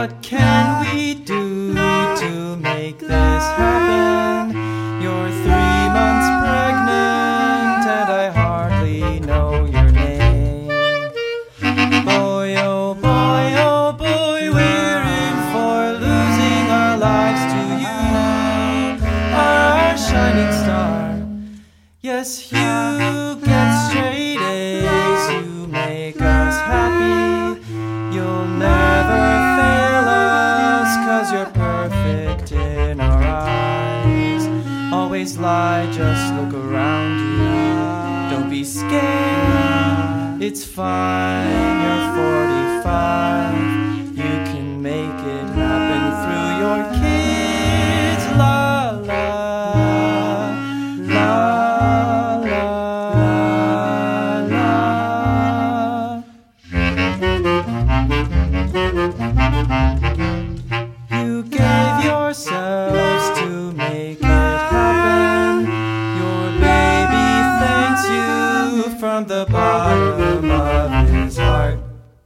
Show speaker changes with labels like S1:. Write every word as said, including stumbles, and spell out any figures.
S1: What can we do to make this happen? You're three months pregnant and I hardly know your name. Boy, oh boy, oh boy, we're in for losing our lives to you, our shining star. Yes, you get straight A's, you make us happy. You'll never fail us, 'cause you're perfect in our eyes. Always lie, just look around you. Don't be scared, it's fine, you're forty-five. You can make it happen through your kids. La la, la la, la. You gave yourselves to make it happen. Your baby thanks you from the bottom